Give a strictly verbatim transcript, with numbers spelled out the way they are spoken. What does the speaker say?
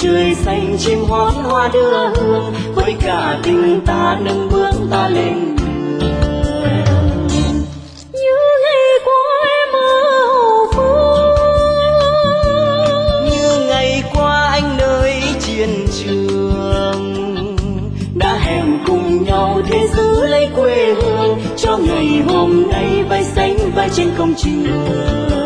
trời xanh chim hót hoa đưa hương, với cả tình ta nâng bước ta lên đường. Như ngày qua em ở Hậu Phương, như ngày qua anh nơi chiến trường, đã hẹn cùng nhau thế giữ lấy quê hương, cho ngày hôm nay vai xanh vai trên công trường.